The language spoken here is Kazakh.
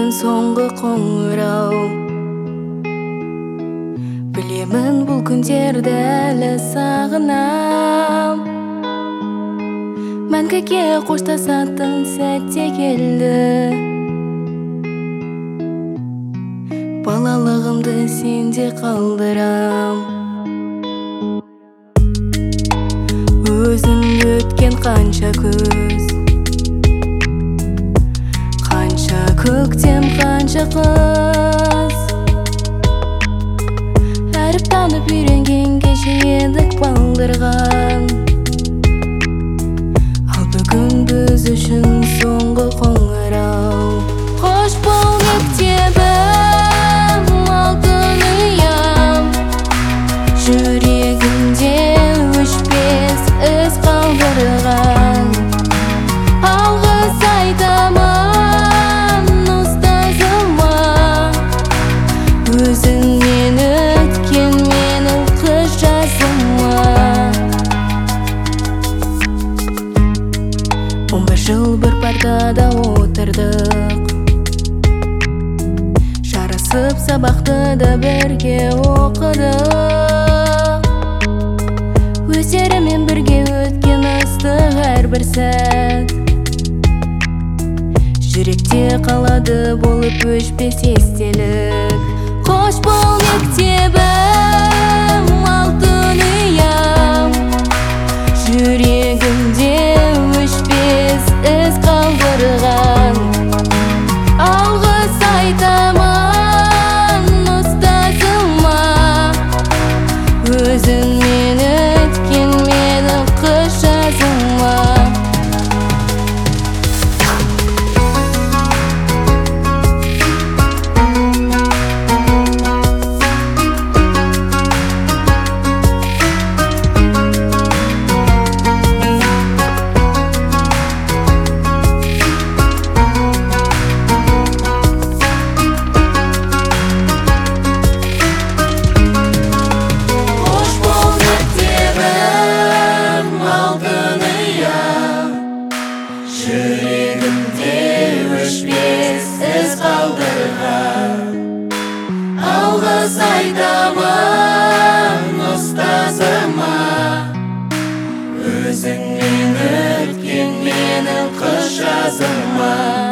үшін соңғы қоңырау. Білемін бұл күндерді әлі сағынам. Мәңгіге қоштасатын сәтте келді. Балалығымды сенде қалдырам. Өзің өткен қанша күз, қанша көктем, қанша қыз. Әріп танып үйренген кеше едік балдырған. Ал бүгін біз үшін соңғы қоңырау. Қош бол мектебім, алтын ұям. Жүрегімде өшпес із қалдырған. Алғыс айтамын ұстазыма, өзіңнен өткен менің қыз жасыма. 15 жыл бір партада отырдық, жарасып сабақты да бірге оқыдық. Өздерімен бірге өткен ыстық әрбір сәт жүректе қалады болып өшпес естелік. Қош бол мектебім, алтын ұям. Жүрегімде өшпес із қалдырған. Алғыс айтамын ұстазыма, өзіңмен өткен менің қыз жазыма. Жүрегімде өшпес із қалдырған. Алғыс айтамын ұстазыма, өзіңмен өткен менің қыз жазыма.